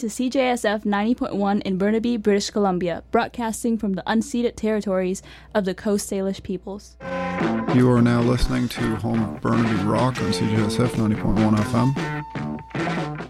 to CJSF 90.1 in Burnaby, British Columbia, broadcasting from the unceded territories of the Coast Salish peoples. You are now listening to Home of Burnaby Rock on CJSF 90.1 FM.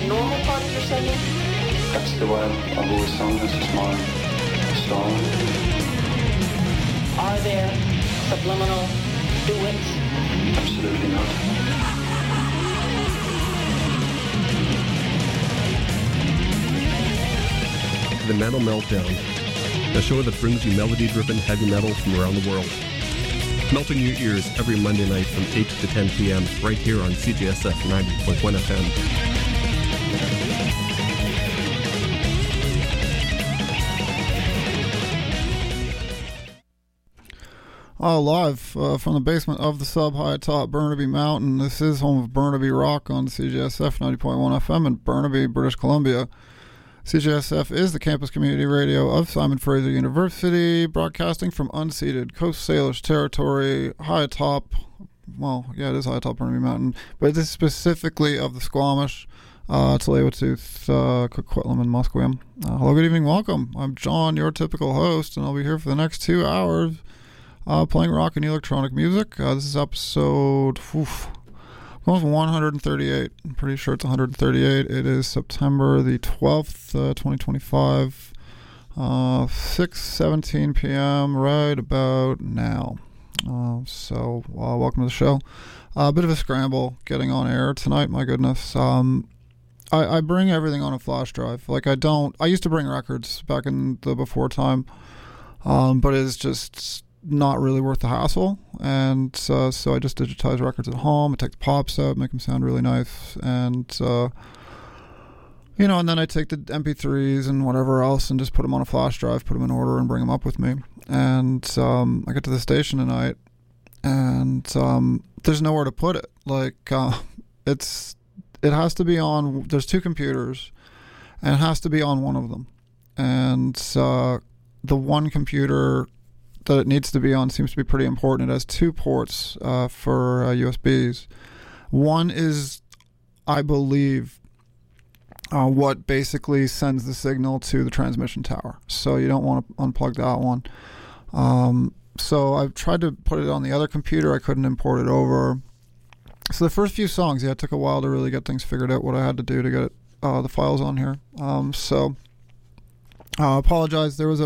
normal parts you're singing? That's the way I've always sung. This is my style. Are there subliminal duets? Absolutely not. The Metal Meltdown, a show that brings you melody-driven heavy metal from around the world. Melting your ears every Monday night from 8 to 10 p.m. right here on CJSF 90.1 FM. Live from the basement of the sub-high top Burnaby Mountain. This is home of Burnaby Rock on CJSF 90.1 FM in Burnaby, British Columbia. CJSF is the campus community radio of Simon Fraser University, broadcasting from unceded Coast Salish territory, high atop, well, yeah, it is high atop Burnaby Mountain, but it is specifically of the Squamish, Tsleil-Waututh, Coquitlam, and Musqueam. Hello, good evening, welcome. I'm John, your typical host, and I'll be here for the next 2 hours playing rock and electronic music. This is episode... almost 138. I'm pretty sure it's 138. It is September the 12th, 2025, 6:17 p.m. right about now. So welcome to the show. A bit of a scramble getting on air tonight, my goodness. I bring everything on a flash drive. Like I used to bring records back in the before time, but it's just not really worth the hassle, and so I just digitize records at home. I take the pops out, make them sound really nice, and and then I take the MP3s and whatever else and just put them on a flash drive, put them in order, and bring them up with me. And I get to the station tonight, and there's nowhere to put it. Like it has to be on. There's 2 computers, and it has to be on one of them, and the one computer that it needs to be on seems to be pretty important. It has 2 ports for USBs. One is, I believe, what basically sends the signal to the transmission tower. So you don't want to unplug that one. So I've tried to put it on the other computer. I couldn't import it over. So the first few songs, it took a while to really get things figured out, what I had to do to get the files on here. I apologize. There was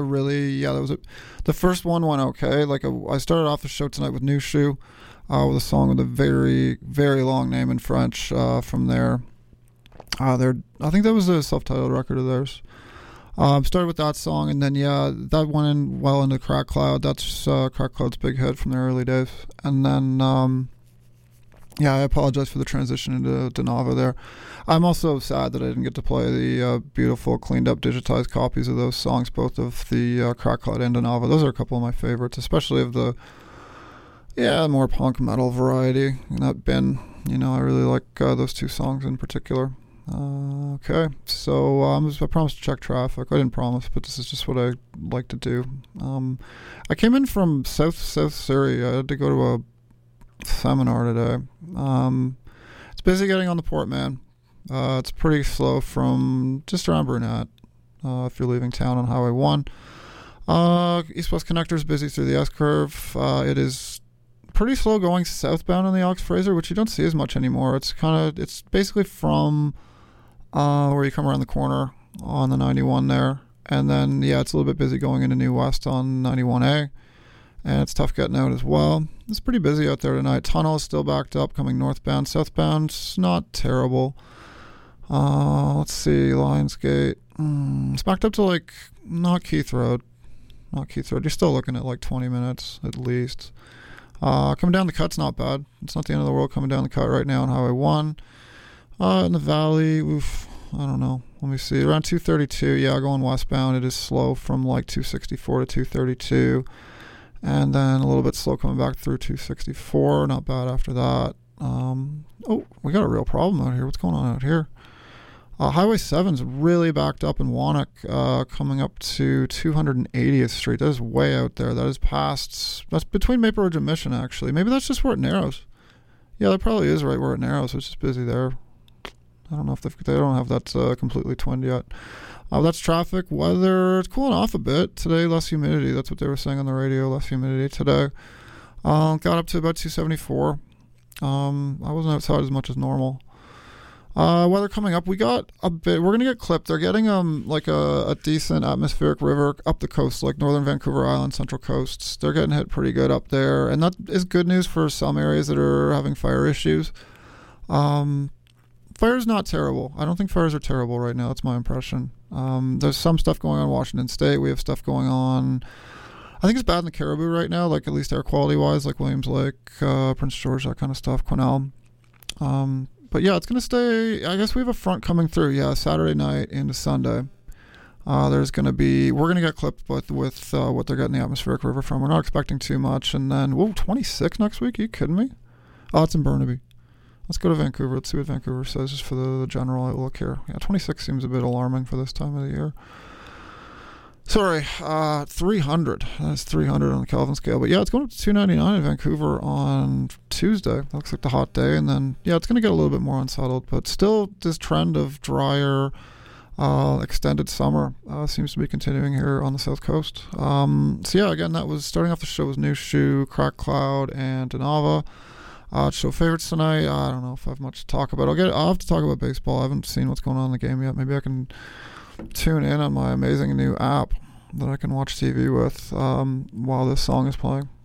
the first one went okay. I started off the show tonight with New Shoe, with a song with a very, very long name in French. From there, I think that was a self-titled record of theirs. Started with that song, and then that went in well into Crack Cloud. That's Crack Cloud's big hit from the early days. And then I apologize for the transition into Denava there. I'm also sad that I didn't get to play the beautiful, cleaned up, digitized copies of those songs, both of the Crack Cloud and Denava. Those are a couple of my favorites, especially of the more punk metal variety in that bin. I really like those 2 songs in particular. Okay, so I promised to check traffic. I didn't promise, but this is just what I like to do. I came in from South Surrey. I had to go to a seminar today. It's busy getting on the port, man. It's pretty slow from just around Brunette, if you're leaving town on Highway 1. East-West Connector is busy through the S-curve. It is pretty slow going southbound on the Alex Fraser, which you don't see as much anymore. It's basically from where you come around the corner on the 91 there, and then it's a little bit busy going into New West on 91A. And it's tough getting out as well. It's pretty busy out there tonight. Tunnel is still backed up coming northbound. Southbound's not terrible. Let's see, Lionsgate. It's backed up to not Keith Road. You're still looking at 20 minutes at least. Coming down the cut's not bad. It's not the end of the world coming down the cut right now on Highway 1. In the valley, I don't know. Let me see. Around 232, going westbound, it is slow from 264 to 232. And then a little bit slow coming back through 264. Not bad after that. We got a real problem out here. What's going on out here? Highway 7's really backed up in Wannock, coming up to 280th Street. That is way out there. That's between Maple Ridge and Mission, actually. Maybe that's just where it narrows. Yeah, that probably is right where it narrows. It's just busy there. I don't know if they don't have that completely twinned yet. That's traffic. Weather, it's cooling off a bit. Today, less humidity. That's what they were saying on the radio, less humidity today. Got up to about 274. I wasn't outside as much as normal. Weather coming up, we got a bit. We're gonna get clipped. They're getting like a decent atmospheric river up the coast, like northern Vancouver Island, Central Coasts. They're getting hit pretty good up there, and that is good news for some areas that are having fire issues. Fire's not terrible. I don't think fires are terrible right now. That's my impression. There's some stuff going on in Washington State. We have stuff going on. I think it's bad in the Caribou right now, like at least air quality wise, like Williams Lake, Prince George, that kind of stuff, Quesnel. But yeah, it's going to stay. I guess we have a front coming through. Yeah, Saturday night into Sunday. We're going to get clipped with what they're getting the atmospheric river from. We're not expecting too much. And then, 26 next week? Are you kidding me? Oh, it's in Burnaby. Let's go to Vancouver. Let's see what Vancouver says just for the general outlook here. Yeah, 26 seems a bit alarming for this time of the year. Sorry, 300. That's 300 on the Kelvin scale. But yeah, it's going up to 299 in Vancouver on Tuesday. That looks like the hot day. And then, yeah, it's going to get a little bit more unsettled. But still, this trend of drier, extended summer seems to be continuing here on the South Coast. So yeah, again, that was starting off the show was New Shoe, Crack Cloud, and Denava. Show favorites tonight. I don't know if I have much to talk about. I'll have to talk about baseball. I haven't seen what's going on in the game yet. Maybe I can tune in on my amazing new app that I can watch TV with while this song is playing.